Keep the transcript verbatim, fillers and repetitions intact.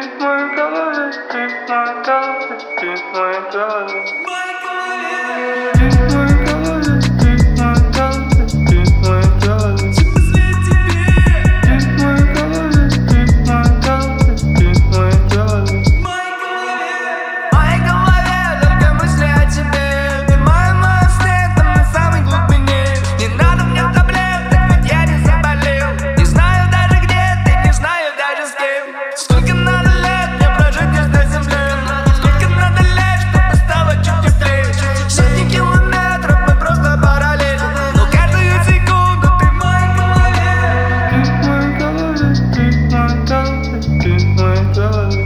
my God, it's my God, it's my God. My God, it's my God, it's my God, it's my God. It's my God, it's my God, it's my God. В моей голове только мысли о тебе. Ты мой монстр, там на самой глубине. Не надо мне таблеток, ведь я не заболел. Не знаю даже где ты, не знаю даже с кем. Сколько надо лет мне прожить здесь на земле? Сколько надо лет, чтобы стало чуть теплее? Сотни километров мы просто параллельно, но каждую секунду ты в моей голове. It's my God, it's my God, it's my God.